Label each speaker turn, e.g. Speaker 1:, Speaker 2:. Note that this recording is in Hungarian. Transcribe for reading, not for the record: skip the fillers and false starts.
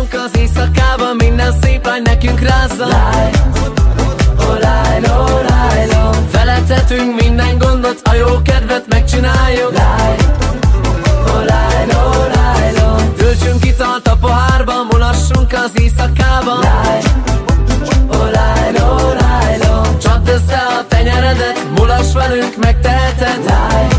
Speaker 1: Mulassunk az éjszakában, minden szép lány nekünk rázza. Feledhetünk minden gondot, a jó kedvet megcsináljuk. Töltsünk italt a pohárban, mulassunk az éjszakában. Csapd össze a tenyeredet, mulass velünk, megteheted.